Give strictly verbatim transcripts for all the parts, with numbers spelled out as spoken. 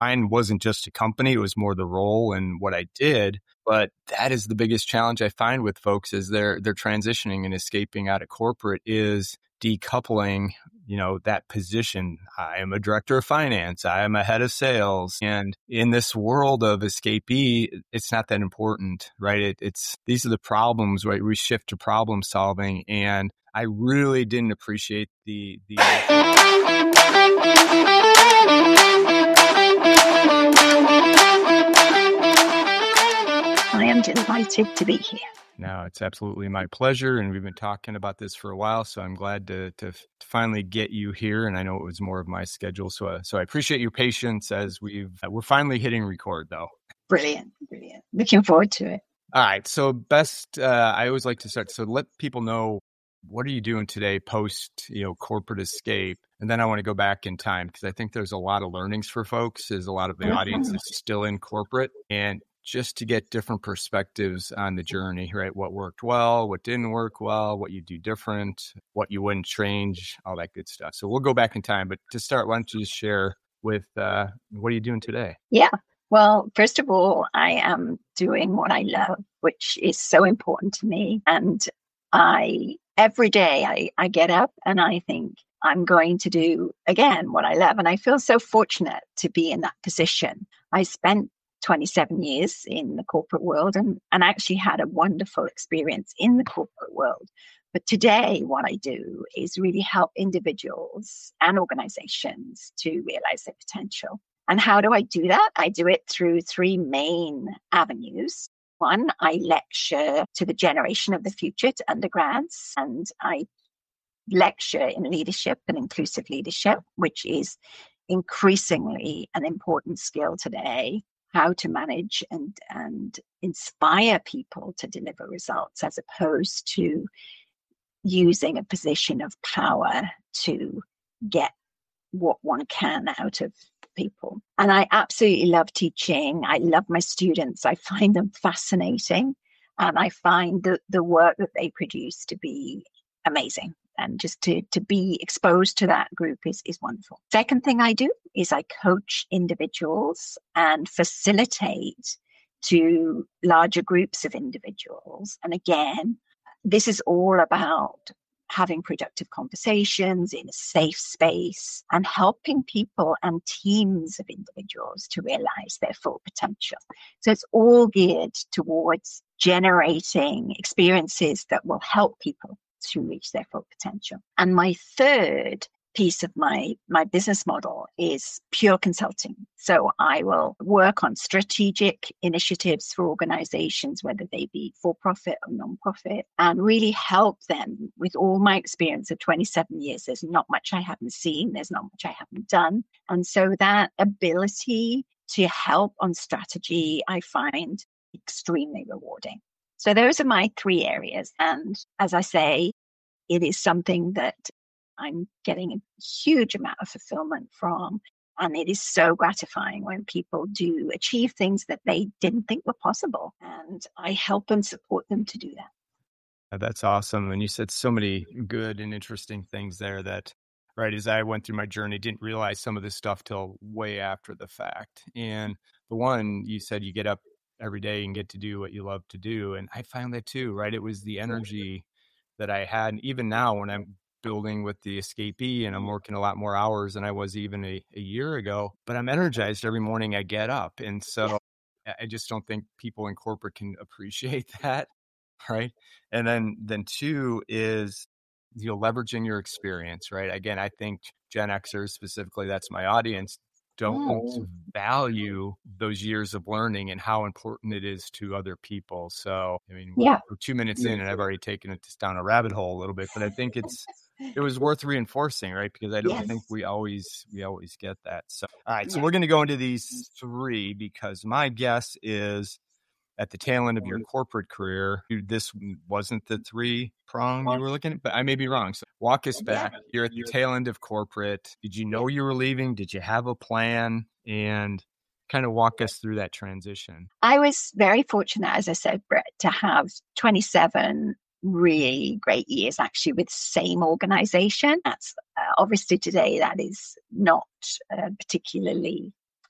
mine wasn't just a company, it was more the role and what I did. But that is the biggest challenge I find with folks as they're they're transitioning and escaping out of corporate is decoupling, you know, that position. I am a director of finance. I am a head of sales. And in this world of escapee, it's not that important, right? It, it's, these are the problems, right? We shift to problem solving. And I really didn't appreciate the, the, I am delighted to be here. No, it's absolutely my pleasure. And we've been talking about this for a while, so I'm glad to, to, to finally get you here. And I know it was more of my schedule. So, uh, so I appreciate your patience as we've, uh, we're finally hitting record though. Brilliant. Brilliant. Looking forward to it. All right. So best, uh, I always like to start. So let people know, what are you doing today post, you know, corporate escape? And then I want to go back in time because I think there's a lot of learnings for folks. There's a lot of the audience that's still in corporate, and just to get different perspectives on the journey, right? What worked well, what didn't work well, what you do different, what you wouldn't change, all that good stuff. So we'll go back in time. But to start, why don't you just share with uh, what are you doing today? Yeah. Well, first of all, I am doing what I love, which is so important to me. And I, every day I, I get up and I think I'm going to do again what I love. And I feel so fortunate to be in that position. I spent twenty-seven years in the corporate world and, and actually had a wonderful experience in the corporate world. But today, what I do is really help individuals and organizations to realize their potential. And how do I do that? I do it through three main avenues. One, I lecture to the generation of the future, to undergrads, and I lecture in leadership and inclusive leadership, which is increasingly an important skill today. How to manage and, and inspire people to deliver results as opposed to using a position of power to get what one can out of people. And I absolutely love teaching. I love my students. I find them fascinating. And I find the, the work that they produce to be amazing. And just to, to be exposed to that group is, is wonderful. Second thing I do is I coach individuals and facilitate to larger groups of individuals. And again, this is all about having productive conversations in a safe space and helping people and teams of individuals to realize their full potential. So it's all geared towards generating experiences that will help people to reach their full potential. And my third piece of my, my business model is pure consulting. So I will work on strategic initiatives for organizations, whether they be for-profit or non-profit, and really help them with all my experience of twenty-seven years. There's not much I haven't seen. There's not much I haven't done. And so that ability to help on strategy, I find extremely rewarding. So those are my three areas. And as I say, it is something that I'm getting a huge amount of fulfillment from. And it is so gratifying when people do achieve things that they didn't think were possible. And I help and support them to do that. That's awesome. And you said so many good and interesting things there that, right, as I went through my journey, didn't realize some of this stuff till way after the fact. And the one you said, you get up every day and get to do what you love to do. And I found that too, right? It was the energy that I had. And even now when I'm building with the escapee and I'm working a lot more hours than I was even a, a year ago, but I'm energized every morning I get up. And so I just don't think people in corporate can appreciate that. Right. And then, then two is, you know, leveraging your experience, right? Again, I think Gen Xers specifically, that's my audience, don't oh. value those years of learning and how important it is to other people. So, I mean, yeah. we're two minutes in and I've already taken it down a rabbit hole a little bit, but I think it's, it was worth reinforcing, right? Because I don't yes. think we always, we always get that. So, all right. So yeah. we're going to go into these three because my guess is at the tail end of your corporate career, this wasn't the three prong you were looking at, but I may be wrong. So walk us back. You're at the tail end of corporate. Did you know you were leaving? Did you have a plan? And kind of walk us through that transition. I was very fortunate, as I said, Brett, to have twenty-seven really great years actually with the same organization. That's uh, obviously today that is not uh, particularly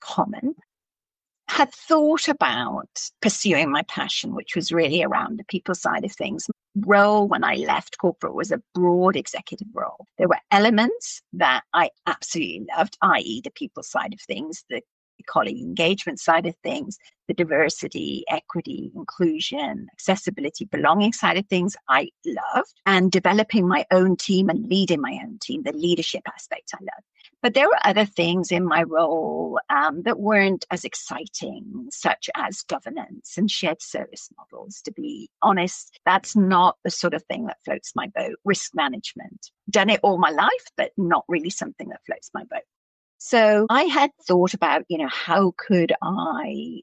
common, had thought about pursuing my passion, which was really around the people side of things. Role when I left corporate was a broad executive role. There were elements that I absolutely loved, that is the people side of things, the colleague engagement side of things, the diversity, equity, inclusion, accessibility, belonging side of things I loved, and developing my own team and leading my own team, the leadership aspect I loved. But there were other things in my role um, that weren't as exciting, such as governance and shared service models. To be honest, that's not the sort of thing that floats my boat. Risk management. Done it all my life, but not really something that floats my boat. So I had thought about, you know, how could I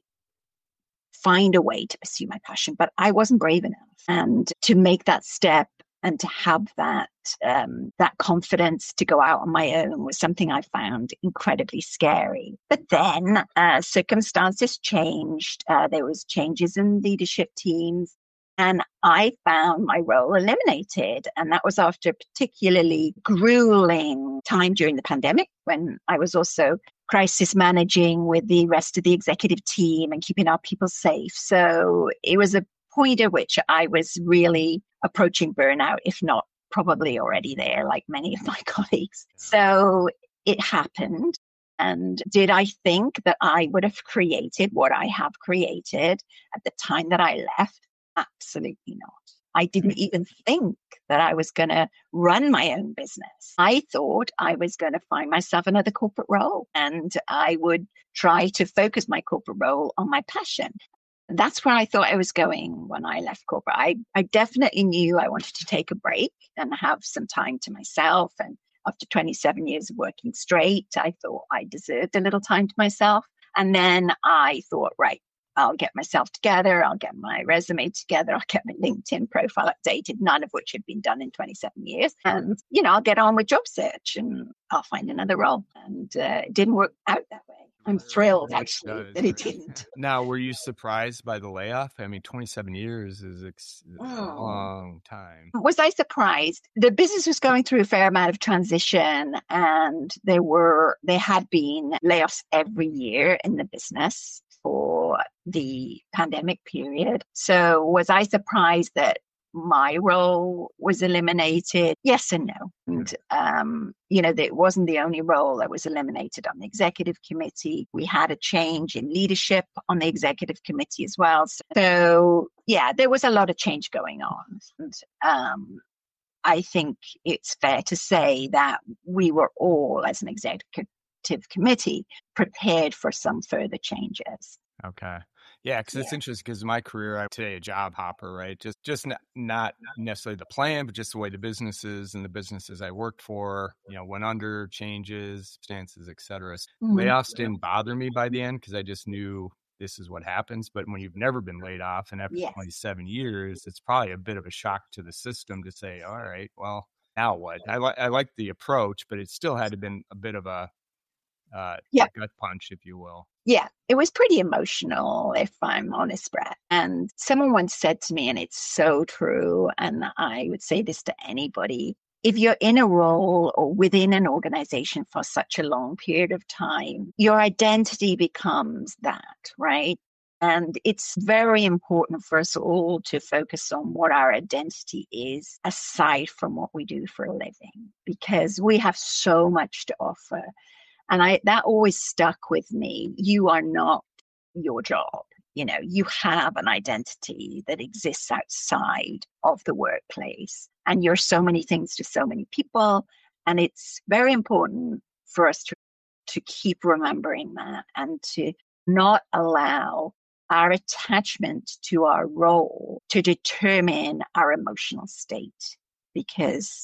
find a way to pursue my passion, but I wasn't brave enough. And to make that step and to have that um, that confidence to go out on my own was something I found incredibly scary. But then uh, circumstances changed. Uh, there was changes in leadership teams. And I found my role eliminated. And that was after a particularly grueling time during the pandemic, when I was also crisis managing with the rest of the executive team and keeping our people safe. So it was a point at which I was really approaching burnout, if not probably already there, like many of my colleagues. So it happened. And did I think that I would have created what I have created at the time that I left? Absolutely not. I didn't even think that I was going to run my own business. I thought I was going to find myself another corporate role, and I would try to focus my corporate role on my passion. That's where I thought I was going when I left corporate. I, I definitely knew I wanted to take a break and have some time to myself. And after twenty-seven years of working straight, I thought I deserved a little time to myself. And then I thought, right, I'll get myself together. I'll get my resume together. I'll get my LinkedIn profile updated, none of which had been done in twenty-seven years. And, you know, I'll get on with job search and I'll find another role. And uh, it didn't work out that way. I'm thrilled, actually, that it didn't. Now, were you surprised by the layoff? I mean, twenty-seven years is ex- a Oh. long time. Was I surprised? The business was going through a fair amount of transition, and there were there had been layoffs every year in the business for the pandemic period. So was I surprised that my role was eliminated? Yes and no. And, um, you know, it wasn't the only role that was eliminated on the executive committee. We had a change in leadership on the executive committee as well. So, yeah, there was a lot of change going on. And um, I think it's fair to say that we were all, as an executive committee, prepared for some further changes. Okay. Yeah, because it's Yeah. interesting because my career, I'm today a job hopper, right? Just just not, not necessarily the plan, but just the way the businesses and the businesses I worked for, you know, went under, changes, stances, et cetera. Mhm. Layoffs didn't bother me by the end because I just knew this is what happens. But when you've never been laid off and after Yes. twenty-seven years, it's probably a bit of a shock to the system to say, all right, well, now what? I, li- I like the approach, but it still had to been a bit of a uh, Yeah. gut punch, if you will. Yeah, it was pretty emotional, if I'm honest, Brett. And someone once said to me, and it's so true, and I would say this to anybody, if you're in a role or within an organization for such a long period of time, your identity becomes that, right? And it's very important for us all to focus on what our identity is aside from what we do for a living, because we have so much to offer. And I, that always stuck with me. You are not your job. You know, you have an identity that exists outside of the workplace, and you're so many things to so many people. And it's very important for us to, to keep remembering that and to not allow our attachment to our role to determine our emotional state, because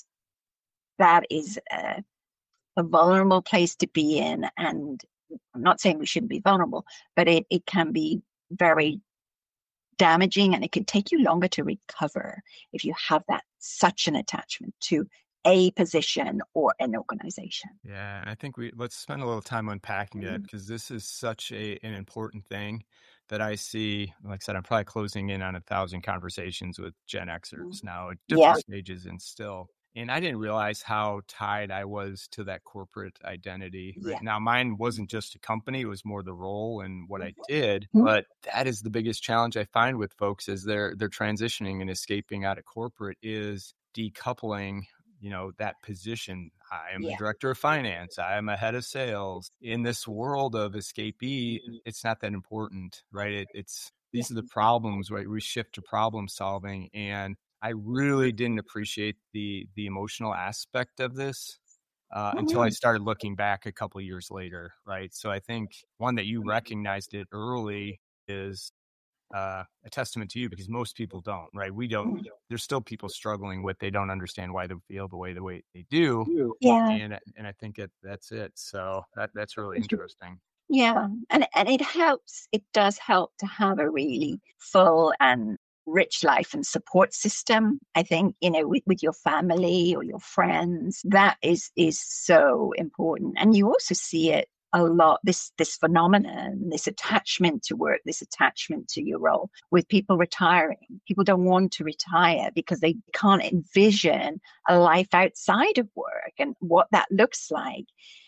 that is a a vulnerable place to be in. And I'm not saying we shouldn't be vulnerable, but it, it can be very damaging, and it can take you longer to recover if you have that such an attachment to a position or an organization. Yeah, and I think we let's spend a little time unpacking that, because this is such a an important thing that I see. Like I said, I'm probably closing in on a thousand conversations with Gen Xers now at different Yeah. stages, and still. And I didn't realize how tied I was to that corporate identity, right? Yeah. Now, mine wasn't just a company, it was more the role and what I did. Mhm. But that is the biggest challenge I find with folks as they're they're transitioning and escaping out of corporate is decoupling, you know, that position. I am a Yeah. director of finance, I am a head of sales. In this world of escapee, it's not that important, right? It, it's Yeah. these are the problems, right? We shift to problem solving, and I really didn't appreciate the the emotional aspect of this uh, until I Mhm. started looking back a couple years later, right? So I think one that you recognized it early is uh, a testament to you, because most people don't, right? We don't. Mhm. There's still people struggling with they don't understand why they feel the way the way they do, Yeah. and and I think it that's it. So that that's really interesting. Yeah, and and it helps. It does help to have a really full and rich life and support system. I think, you know, with, with your family or your friends, that is is so important. And you also see it a lot, this this phenomenon, this attachment to work, this attachment to your role with people retiring. People don't want to retire because they can't envision a life outside of work and what that looks like.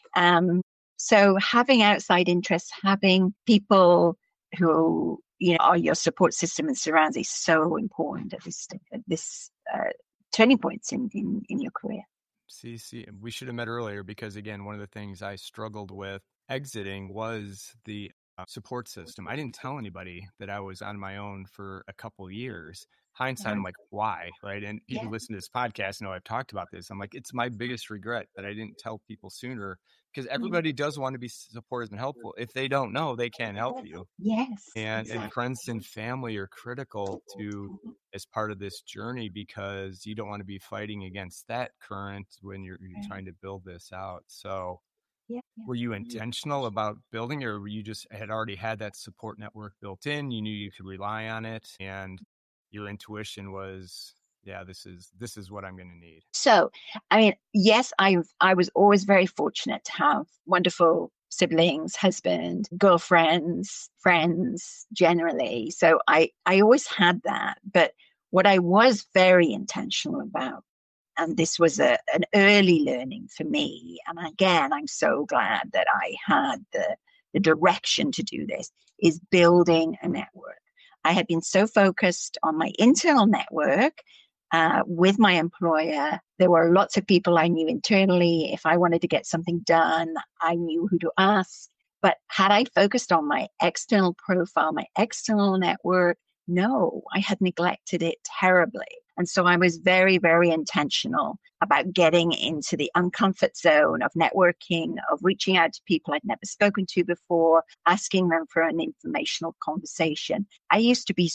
Um, so having outside interests, having people who, you know, are your support system and surrounds is so important at this at this uh, turning points in, in in your career. See, see, we should have met earlier, because again, one of the things I struggled with exiting was the uh, support system. I didn't tell anybody that I was on my own for a couple of years. Hindsight, I'm Yeah. like, why? Right. And people Yeah. who listen to this podcast know I've talked about this. I'm like, it's my biggest regret that I didn't tell people sooner, because Mm. everybody does want to be supportive and helpful. If they don't know, they can't help you. Yes, And and exactly. friends and family are critical to as part of this journey, because you don't want to be fighting against that current when you're, you're Right. trying to build this out. So Yeah. Yeah. were you intentional about building, or were you just had already had that support network built in? You knew you could rely on it, and your intuition was, yeah, this is this is what I'm going to need. So, I mean, yes, I I was always very fortunate to have wonderful siblings, husband, girlfriends, friends generally. So I I always had that. But what I was very intentional about, and this was a, an early learning for me, and again, I'm so glad that I had the the direction to do this, is building a network. I had been so focused on my internal network uh, with my employer. There were lots of people I knew internally. If I wanted to get something done, I knew who to ask. But had I focused on my external profile, my external network, no, I had neglected it terribly. And so I was very, very intentional about getting into the uncomfort zone of networking, of reaching out to people I'd never spoken to before, asking them for an informational conversation. I used to be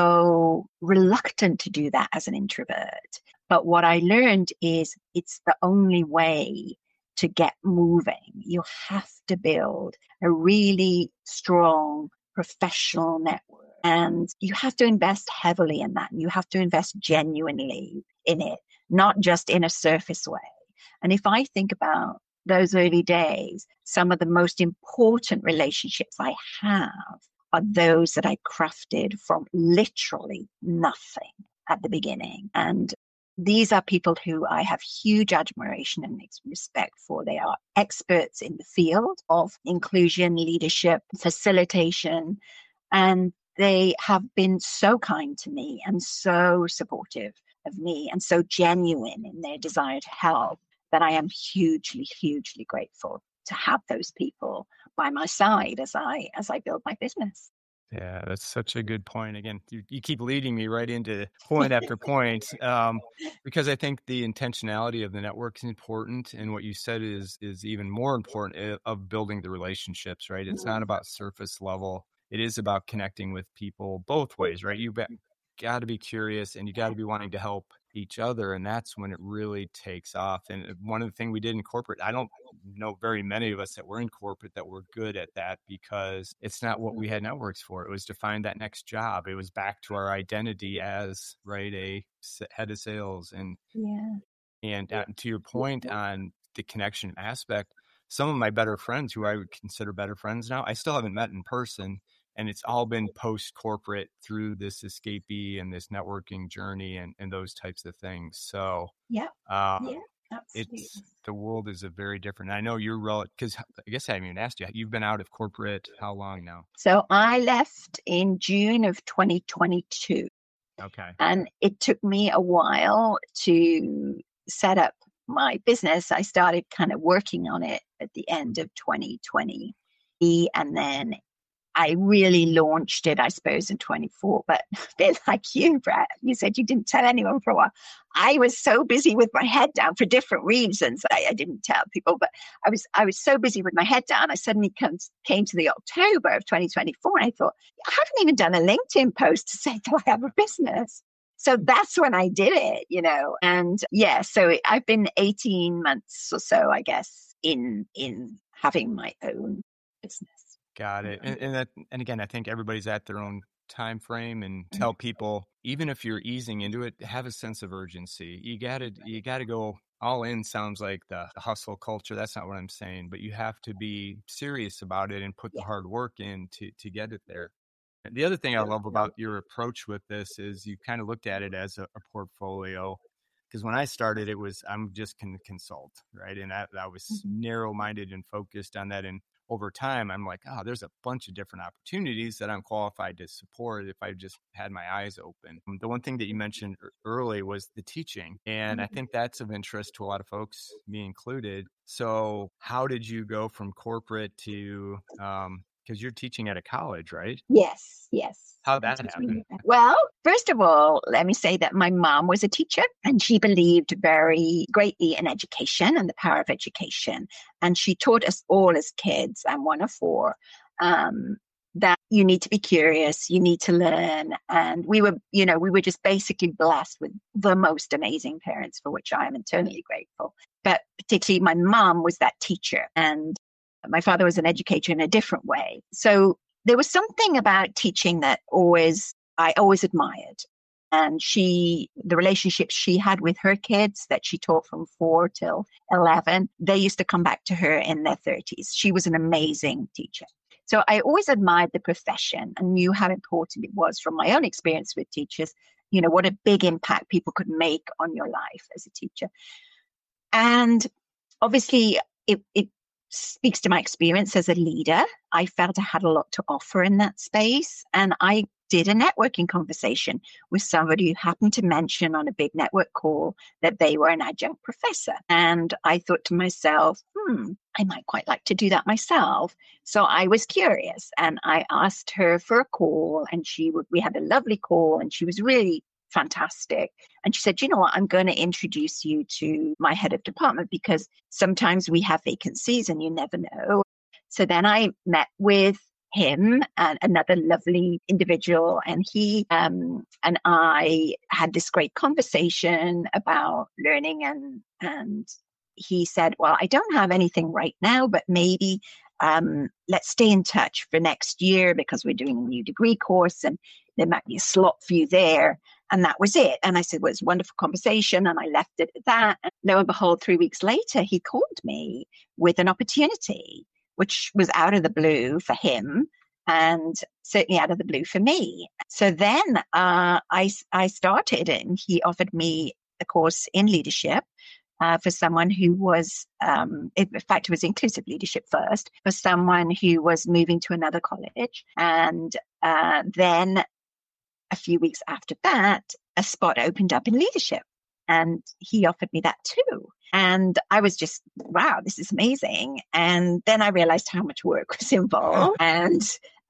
so reluctant to do that as an introvert. But what I learned is it's the only way to get moving. You have to build a really strong professional network. And you have to invest heavily in that. And you have to invest genuinely in it, not just in a surface way. And if I think about those early days, some of the most important relationships I have are those that I crafted from literally nothing at the beginning. And these are people who I have huge admiration and respect for. They are experts in the field of inclusion, leadership, facilitation, and they have been so kind to me and so supportive of me and so genuine in their desire to help that I am hugely, hugely grateful to have those people by my side as I as I build my business. Yeah, that's such a good point. Again, you, you keep leading me right into point after point, um, because I think the intentionality of the network is important, and what you said is is even more important, uh, of building the relationships. Right, it's not about surface level; it is about connecting with people both ways. Right, you got to be curious, and you got to be wanting to help each other, and that's when it really takes off. And one of the things we did in corporate, I don't know very many of us that were in corporate that were good at that, because it's not what we had networks for. It was to find that next job. It was back to our identity as, right, a head of sales. And Yeah. and uh, to your point on the connection aspect, some of my better friends, who I would consider better friends now, I still haven't met in person, And it's all been post corporate through this escapee and this networking journey and, and those types of things. So, Yeah. um, Yeah. Absolutely. it's the world is a very different. I know you're relative because I guess I haven't even asked you. You've been out of corporate how long now? So I left in June of twenty twenty-two. Okay. And it took me a while to set up my business. I started kind of working on it at the end of twenty twenty. And then I really launched it, I suppose, in twenty-four. But a bit like you, Brett, you said you didn't tell anyone for a while. I was so busy with my head down for different reasons. I, I didn't tell people, but I was I was so busy with my head down. I suddenly comes, came to the October of twenty twenty-four, and I thought, I haven't even done a LinkedIn post to say that I have a business. So that's when I did it, you know. And yeah, so I've been eighteen months or so, I guess, in in having my own business. Got it. And, and that, and again, I think everybody's at their own time frame, and tell people, even if you're easing into it, have a sense of urgency. You gotta, you gotta go all in. Sounds like the, the hustle culture. That's not what I'm saying, but you have to be serious about it and put the hard work in to, to get it there. And the other thing I love about your approach with this is you kind of looked at it as a, a portfolio. Because when I started, it was, I'm just going to consult, right? And I, I was narrow-minded and focused on that. And over time, I'm like, oh, there's a bunch of different opportunities that I'm qualified to support if I just had my eyes open. The one thing that you mentioned early was the teaching. And I think that's of interest to a lot of folks, me included. So how did you go from corporate to, um, because you're teaching at a college, right? Yes, yes. How'd that happen? Well, first of all, let me say that my mom was a teacher, and she believed very greatly in education and the power of education. And she taught us all as kids, I'm one of four, um, that you need to be curious, you need to learn. And we were, you know, we were just basically blessed with the most amazing parents, for which I am eternally grateful. But particularly my mom was that teacher, and my father was an educator in a different way. So there was something about teaching that always, I always admired. And she, the relationships she had with her kids that she taught from four till eleven, they used to come back to her in their thirties. She was an amazing teacher. So I always admired the profession and knew how important it was from my own experience with teachers, you know, what a big impact people could make on your life as a teacher. And obviously it, it speaks to my experience as a leader. I felt I had a lot to offer in that space. And I did a networking conversation with somebody who happened to mention on a big network call that they were an adjunct professor. And I thought to myself, hmm, I might quite like to do that myself. So I was curious, and I asked her for a call, and she would, we had a lovely call, and she was really fantastic. And she said, you know what, I'm going to introduce you to my head of department, because sometimes we have vacancies and you never know. So then I met with him and another lovely individual, and he um, and I had this great conversation about learning. And, and he said, well, I don't have anything right now, but maybe um, let's stay in touch for next year, because we're doing a new degree course and there might be a slot for you there. And that was it. And I said, well, it's a wonderful conversation. And I left it at that. And lo and behold, three weeks later, he called me with an opportunity, which was out of the blue for him and certainly out of the blue for me. So then uh, I, I started, and he offered me a course in leadership uh, for someone who was, um, in fact, it was inclusive leadership first, for someone who was moving to another college. And uh, then a few weeks after that, a spot opened up in leadership, and he offered me that too. And I was just, wow, this is amazing. And then I realized how much work was involved. And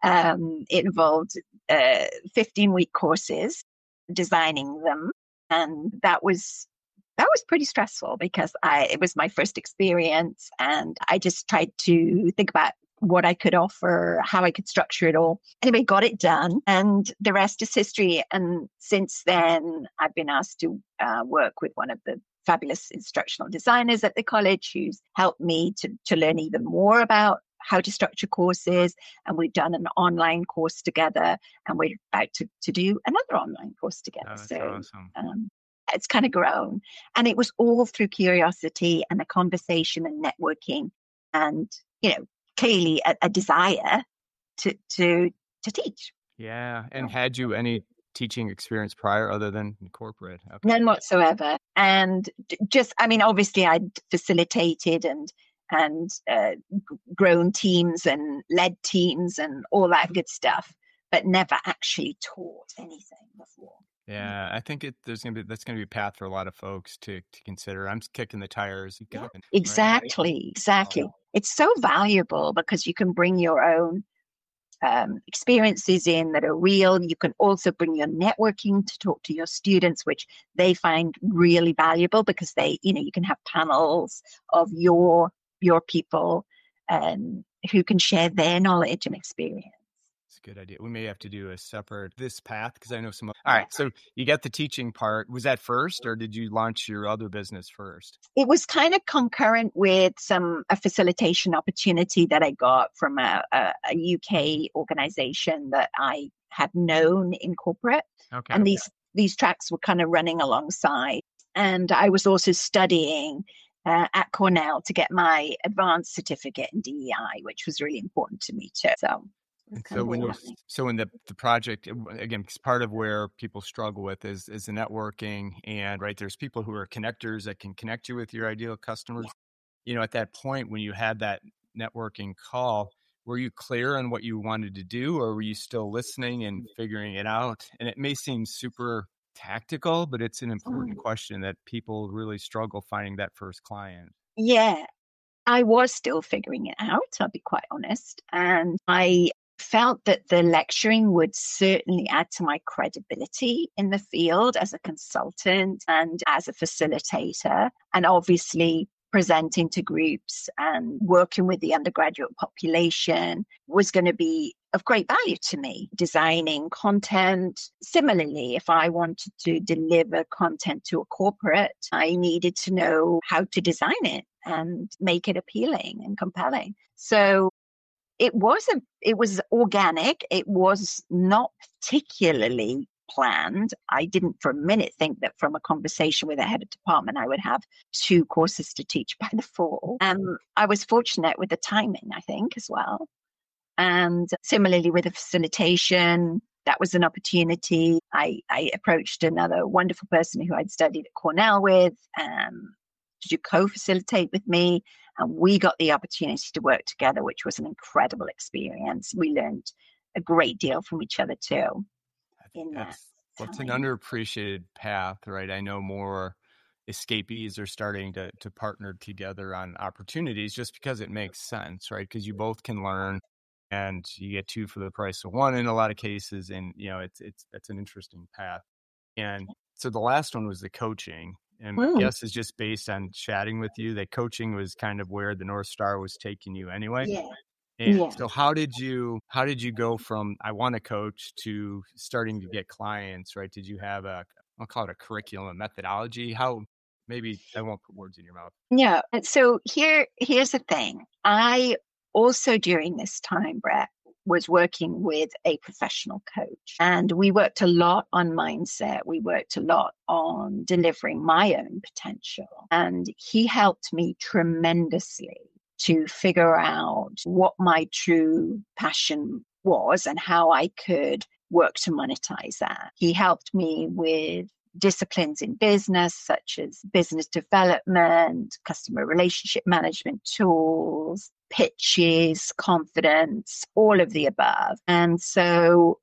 um, it involved uh, fifteen week courses, designing them. And that was, that was pretty stressful, because I, it was my first experience, and I just tried to think about what I could offer, how I could structure it all. Anyway, got it done, and the rest is history. And since then, I've been asked to uh, work with one of the fabulous instructional designers at the college, who's helped me to, to learn even more about how to structure courses. And we've done an online course together, and we're about to, to do another online course together. Oh, that's so awesome. um, it's kind of grown. And it was all through curiosity and a conversation and networking, and, you know, clearly a, a desire to, to to teach. Yeah. And had you any teaching experience prior other than corporate? Okay. None whatsoever. And just, I mean, obviously I'd facilitated and and uh, grown teams and led teams and all that good stuff, but never actually taught anything before. Yeah, I think it there's gonna be that's gonna be a path for a lot of folks to to consider. I'm just kicking the tires. You Yeah, get it, right? exactly, exactly. It's so valuable because you can bring your own um, experiences in that are real. You can also bring your networking to talk to your students, which they find really valuable because they, you know, you can have panels of your your people um, who can share their knowledge and experience. It's a good idea. We may have to do a separate this path because I know some. All right, so you got the teaching part. Was that first, or did you launch your other business first? It was kind of concurrent with some a facilitation opportunity that I got from a, a, a U K organization that I had known in corporate, Okay. and these these tracks were kind of running alongside. And I was also studying uh, at Cornell to get my advanced certificate in D E I, which was really important to me too. So. And so when you so when the the project again, because part of where people struggle with is is the networking, and right there's people who are connectors that can connect you with your ideal customers. You know, at that point when you had that networking call, were you clear on what you wanted to do, or were you still listening and figuring it out? And it may seem super tactical, but it's an important question that people really struggle finding that first client. Yeah, I was still figuring it out, I'll be quite honest. And I felt that the lecturing would certainly add to my credibility in the field as a consultant and as a facilitator, and obviously presenting to groups and working with the undergraduate population was going to be of great value to me. Designing content. Similarly, if I wanted to deliver content to a corporate, I needed to know how to design it and make it appealing and compelling. So it was a, it was organic. It was not particularly planned. I didn't for a minute think that from a conversation with a head of department, I would have two courses to teach by the fall. And I was fortunate with the timing, I think, as well. And similarly with the facilitation, that was an opportunity. I, I approached another wonderful person who I'd studied at Cornell with um, to co-facilitate with me. And we got the opportunity to work together, which was an incredible experience. We learned a great deal from each other too. In that well, it's an underappreciated path, right? I know more escapees are starting to to partner together on opportunities just because it makes sense, right? Because you both can learn, and you get two for the price of one in a lot of cases. And you know, it's it's it's an interesting path. And so the last one was the coaching. And my mm. guess is just based on chatting with you that coaching was kind of where the North Star was taking you anyway. Yeah. And yeah. so how did you how did you go from I want to coach to starting to get clients, right? Did you have a I'll call it a curriculum methodology? How maybe I won't put words in your mouth. Yeah. So here here's the thing. I also during this time, Brett, was working with a professional coach. And we worked a lot on mindset. We worked a lot on delivering my own potential. And he helped me tremendously to figure out what my true passion was and how I could work to monetize that. He helped me with disciplines in business, such as business development, customer relationship management tools, pitches, confidence, all of the above. And so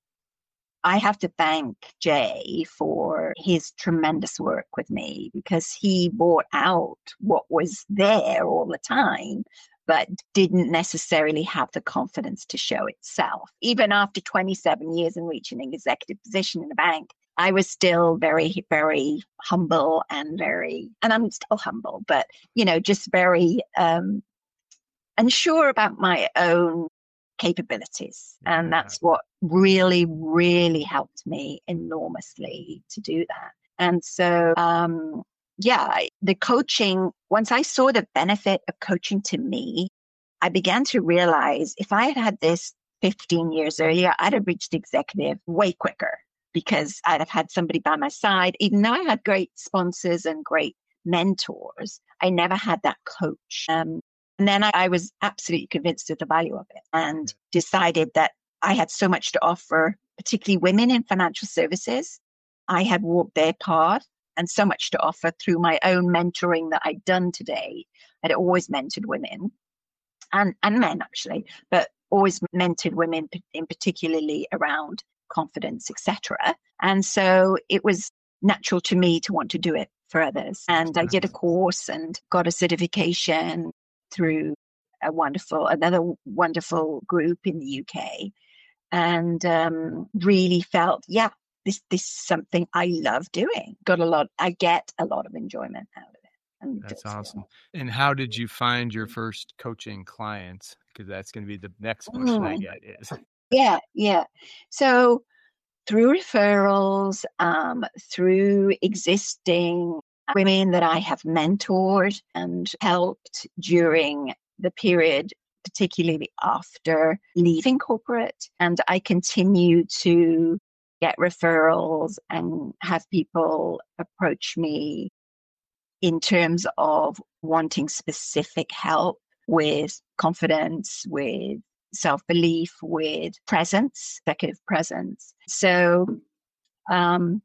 I have to thank Jay for his tremendous work with me because he brought out what was there all the time, but didn't necessarily have the confidence to show itself. Even after twenty-seven years and reaching an executive position in a bank, I was still very, very humble and very, and I'm still humble, but, you know, just very um, unsure about my own capabilities. And Yeah. that's what really, really helped me enormously to do that. And so, um, yeah, the coaching, once I saw the benefit of coaching to me, I began to realize if I had had this fifteen years earlier, I'd have reached executive way quicker because I'd have had somebody by my side. Even though I had great sponsors and great mentors, I never had that coach. Um, and then I, I was absolutely convinced of the value of it and decided that I had so much to offer, particularly women in financial services. I had walked their path and so much to offer through my own mentoring that I'd done today. I'd always mentored women and, and men, actually, but always mentored women in particularly around confidence, et cetera. And so it was natural to me to want to do it for others. And I did a course and got a certification through a wonderful, another wonderful group in the U K, and um, really felt, yeah, this this is something I love doing. Got a lot, I get a lot of enjoyment out of it. And that's awesome. And how did you find your first coaching clients? Because that's going to be the next question mm. I get is. Yeah, yeah. So through referrals, um, through existing women that I have mentored and helped during the period, particularly after leaving corporate. And I continue to get referrals and have people approach me in terms of wanting specific help with confidence, with self-belief, with presence, executive presence. So um,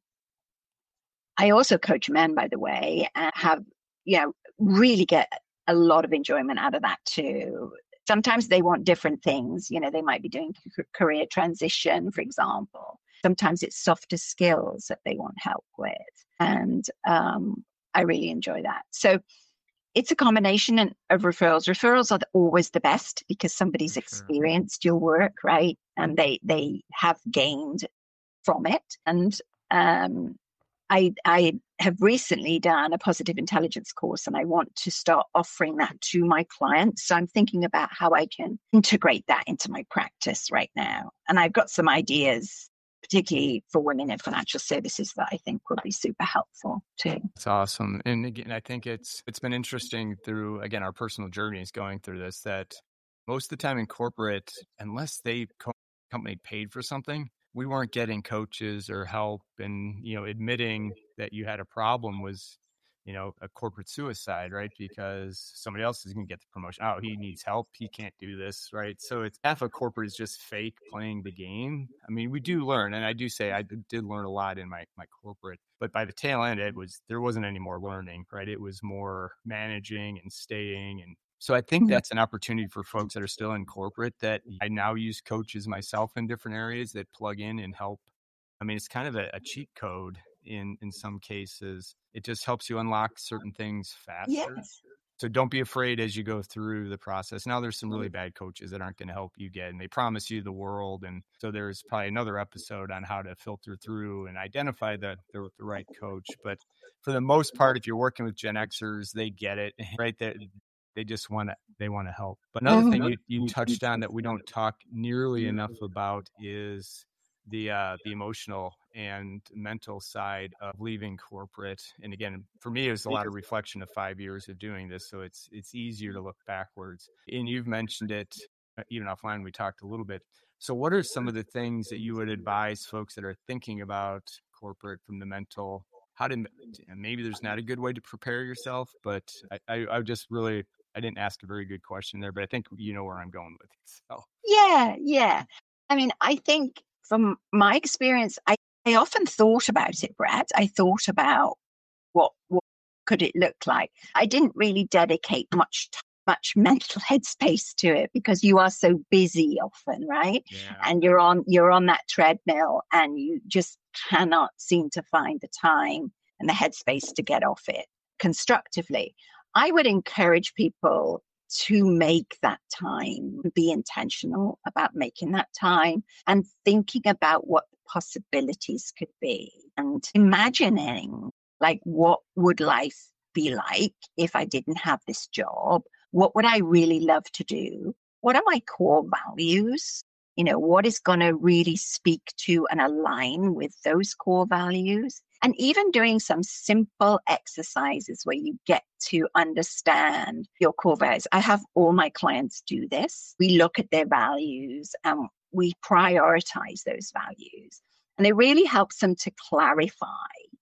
I also coach men, by the way, and have, you know, really get a lot of enjoyment out of that too. Sometimes they want different things. You know, they might be doing career transition, for example. Sometimes it's softer skills that they want help with. And um, I really enjoy that. So it's a combination of referrals. Referrals are always the best because somebody's sure. experienced your work, right? And they they have gained from it. And um, I I have recently done a positive intelligence course, and I want to start offering that to my clients. So I'm thinking about how I can integrate that into my practice right now. And I've got some ideas, particularly for women in financial services, that I think will be super helpful too. That's awesome. And again, I think it's it's been interesting through, again, our personal journeys going through this, that most of the time in corporate, unless they co- company paid for something, we weren't getting coaches or help. And, you know, admitting that you had a problem was, you know, a corporate suicide, right? Because somebody else is going to get the promotion. Oh, he needs help. He can't do this, right? So it's half of corporate is just fake playing the game. I mean, we do learn, and I do say I did learn a lot in my, my corporate, but by the tail end, it was, there wasn't any more learning, right? It was more managing and staying. And so I think that's an opportunity for folks that are still in corporate, that I now use coaches myself in different areas that plug in and help. I mean, it's kind of a, a cheat code in, in some cases. It just helps you unlock certain things faster. Yes. So don't be afraid as you go through the process. Now, there's some really bad coaches that aren't going to help you get, and they promise you the world. And so there's probably another episode on how to filter through and identify the, the, the right coach. But for the most part, if you're working with Gen Xers, they get it, right? They, they just want to, they want to help. But another mm-hmm. thing you, you touched on that we don't talk nearly enough about is the uh, the emotional and mental side of leaving corporate. And again, for me, it was a lot of reflection of five years of doing this. So it's it's easier to look backwards. And you've mentioned it, even offline, we talked a little bit. So what are some of the things that you would advise folks that are thinking about corporate from the mental? How to, maybe there's not a good way to prepare yourself, but I, I, I just really, I didn't ask a very good question there, but I think you know where I'm going with it. So. Yeah, yeah. I mean, I think from my experience, I, I often thought about it, Brad. I thought about what what could it look like. I didn't really dedicate much time, much mental headspace to it because you are so busy often, right? Yeah. And you're on you're on that treadmill and you just cannot seem to find the time and the headspace to get off it constructively. I would encourage people to make that time, be intentional about making that time and thinking about what the possibilities could be and imagining, like, what would life be like if I didn't have this job? What would I really love to do? What are my core values? You know, what is going to really speak to and align with those core values? And even doing some simple exercises where you get to understand your core values. I have all my clients do this. We look at their values and we prioritize those values. And it really helps them to clarify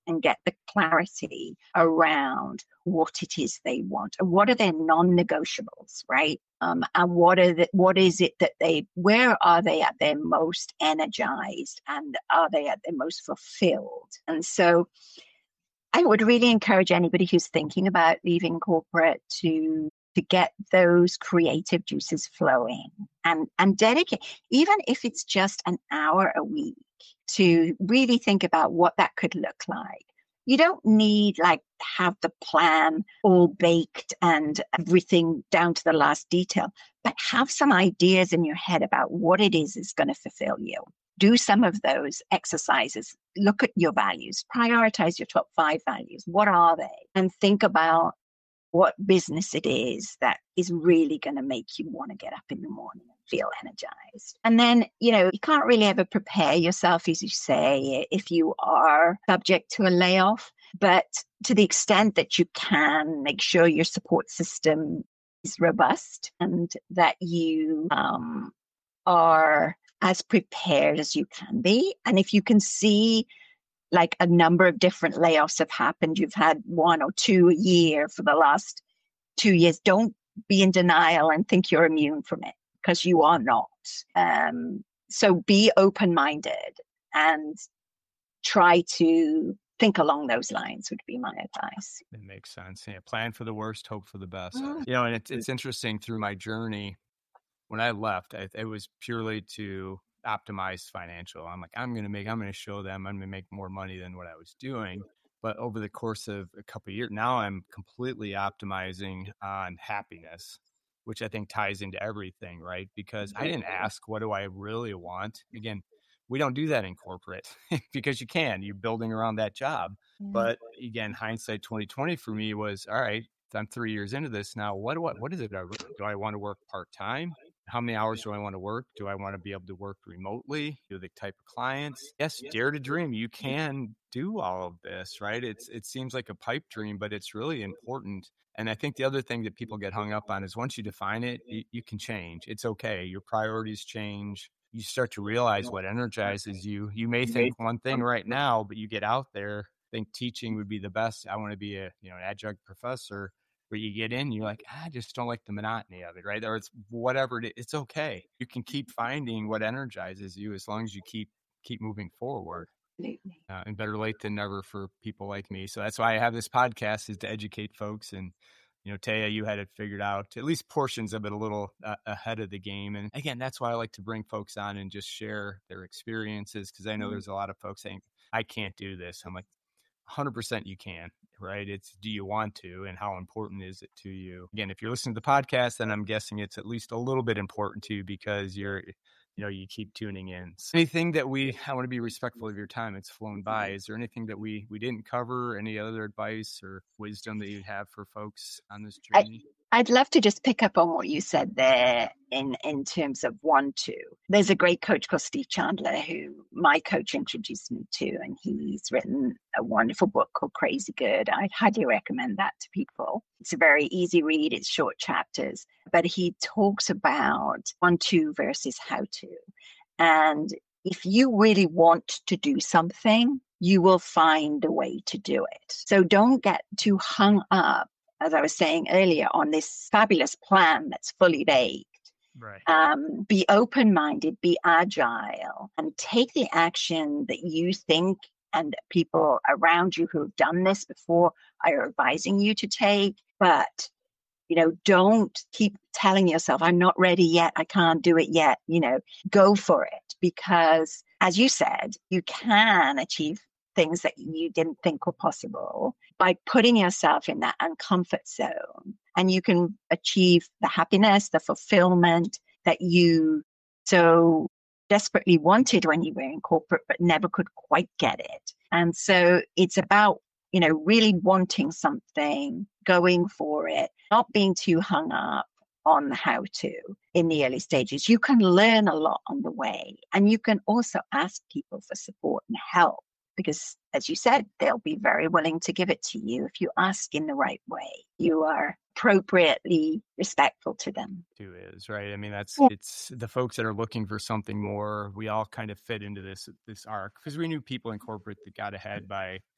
and get the clarity around what it is they want and what are their non-negotiables, right? Um, and what are the, what is it that they, where are they at their most energized and are they at their most fulfilled? And so I would really encourage anybody who's thinking about leaving corporate to to get those creative juices flowing and, and dedicate, even if it's just an hour a week, to really think about what that could look like. You don't need like have the plan all baked and everything down to the last detail, but have some ideas in your head about what it is is going to fulfill you. Do some of those exercises. Look at your values, prioritize your top five values. What are they? And think about what business it is that is really going to make you want to get up in the morning and feel energized. And then, you know, you can't really ever prepare yourself, as you say, if you are subject to a layoff. But to the extent that you can, make sure your support system is robust and that you um, are as prepared as you can be. And if you can see like a number of different layoffs have happened, you've had one or two a year for the last two years, don't be in denial and think you're immune from it, because you are not. Um, so be open-minded and try to think along those lines would be my advice. It makes sense. Yeah, plan for the worst, hope for the best. Mm. You know, and it's, it's interesting through my journey, when I left, I, it was purely to optimize financial. I'm like, I'm going to make, I'm going to show them I'm going to make more money than what I was doing. But over the course of a couple of years, now I'm completely optimizing on happiness, which I think ties into everything, right? Because I didn't ask, what do I really want? Again, we don't do that in corporate because you can, you're building around that job. Yeah. But again, hindsight twenty twenty for me was, all right, I'm three years into this now. What do I, what is it? Do I want to work part-time? How many hours do I want to work? Do I want to be able to work remotely? Do the type of clients? Yes, dare to dream. You can do all of this, right? It's it seems like a pipe dream, but it's really important. And I think the other thing that people get hung up on is once you define it, you, you can change. It's okay. Your priorities change. You start to realize what energizes you. You may think one thing right now, but you get out there, think teaching would be the best. I want to be a you know an adjunct professor. Where you get in, you're like, I just don't like the monotony of it, right? Or it's whatever it is. It's okay. You can keep finding what energizes you as long as you keep keep moving forward. Absolutely. Uh, and better late than never for people like me. So that's why I have this podcast, is to educate folks. And you know, Taya, you had it figured out, at least portions of it, a little uh, ahead of the game. And again, that's why I like to bring folks on and just share their experiences, because I know there's a lot of folks saying, I can't do this. I'm like, one hundred percent you can, right? It's, do you want to, and how important is it to you? Again, if you're listening to the podcast, then I'm guessing it's at least a little bit important to you, because you're, you know, you keep tuning in. So anything that we, I want to be respectful of your time. It's flown by. Is there anything that we, we didn't cover? Any other advice or wisdom that you have for folks on this journey? I- I'd love to just pick up on what you said there in, in terms of one, two. There's a great coach called Steve Chandler who my coach introduced me to, and he's written a wonderful book called Crazy Good. I'd highly recommend that to people. It's a very easy read. It's short chapters, but he talks about one, two versus how to. And if you really want to do something, you will find a way to do it. So don't get too hung up, as I was saying earlier, on this fabulous plan that's fully baked. Right. Um, be open-minded, be agile, and take the action that you think and people around you who have done this before are advising you to take. But, you know, don't keep telling yourself, I'm not ready yet, I can't do it yet. You know, go for it, because as you said, you can achieve things that you didn't think were possible by putting yourself in that uncomfort zone. And you can achieve the happiness, the fulfillment that you so desperately wanted when you were in corporate, but never could quite get it. And so it's about, you know, really wanting something, going for it, not being too hung up on the how to in the early stages. You can learn a lot on the way, and you can also ask people for support and help. Because, as you said, they'll be very willing to give it to you if you ask in the right way. You are appropriately respectful to them. Too is right. I mean, that's yeah. It's the folks that are looking for something more. We all kind of fit into this this arc, because we knew people in corporate that got ahead by,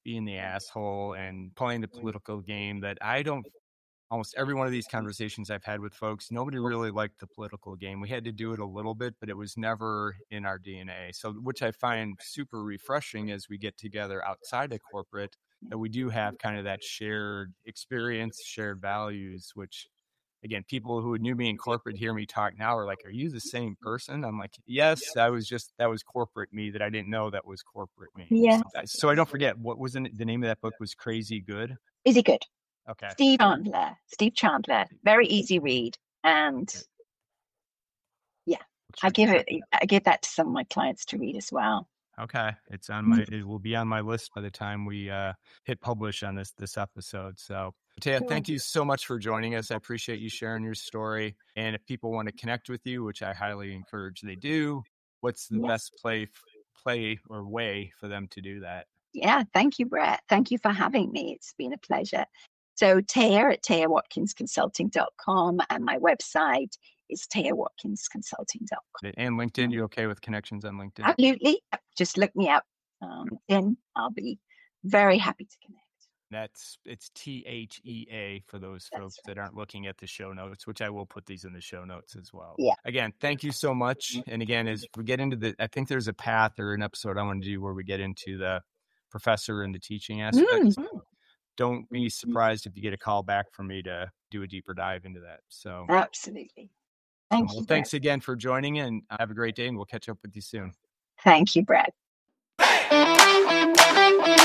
being the asshole and playing the political game that I don't, almost every one of these conversations I've had with folks, nobody really liked the political game. We had to do it a little bit, but it was never in our D N A. So, which I find super refreshing as we get together outside of corporate, that we do have kind of that shared experience, shared values, which again, people who knew me in corporate hear me talk now are like, are you the same person? I'm like, yes, I was just, that was corporate me that I didn't know that was corporate me. Yeah. So, so I don't forget, what was the, the name of that book was Crazy Good? Is it good? Okay. Steve Chandler. Steve Chandler. Very easy read. And yeah, I give it, I give that to some of my clients to read as well. Okay. It's on my, it will be on my list by the time we uh, hit publish on this, this episode. So Taya, Cool. thank you so much for joining us. I appreciate you sharing your story. And if people want to connect with you, which I highly encourage they do, what's the Yeah. best play, play or way for them to do that? Yeah. Thank you, Brett. Thank you for having me. It's been a pleasure. So Taya at taya watkins consulting dot com, and my website is taya watkins consulting dot com. And LinkedIn, you okay with connections on LinkedIn? Absolutely. Just look me up. Um, then I'll be very happy to connect. That's, it's T H E A for those That's folks right. that aren't looking at the show notes, which I will put these in the show notes as well. Yeah. Again, thank you so much. And again, as we get into the, I think there's a path or an episode I want to do where we get into the professor and the teaching aspects. Mm. Don't be surprised if you get a call back from me to do a deeper dive into that. So Absolutely. Thank well, you. thanks Brett. again for joining, and have a great day, and we'll catch up with you soon. Thank you, Brett.